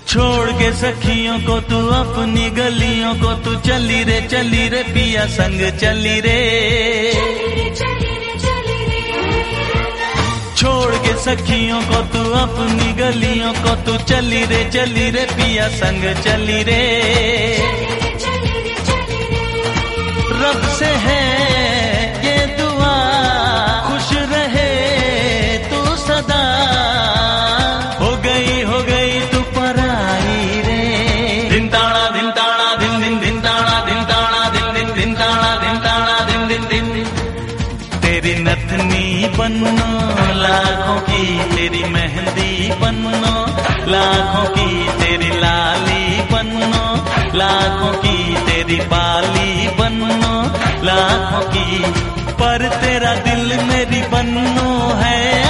छोड़ के सखियों को तू अपनी गलियों को तू चली रे पिया संग चली रे। छोड़ के सखियों को तू अपनी गलियों को तू चली रे पिया संग चली रे। रब से है ये दुआ खुश रहे तू सदा, हो गई तू पराई रे। दिन ताड़ा दिन ताड़ा दिन दिन दिन ताड़ा दिन ताड़ा दिन दिन दिन ताड़ा दिन ताड़ा दिन दिन दिन। तेरी नथनी बनो लाखों की, तेरी मेहंदी बनो लाखों की, तेरी लाली बनो लाखों की, तेरी बाली बनो लाखों की, पर तेरा दिल मेरी बनो है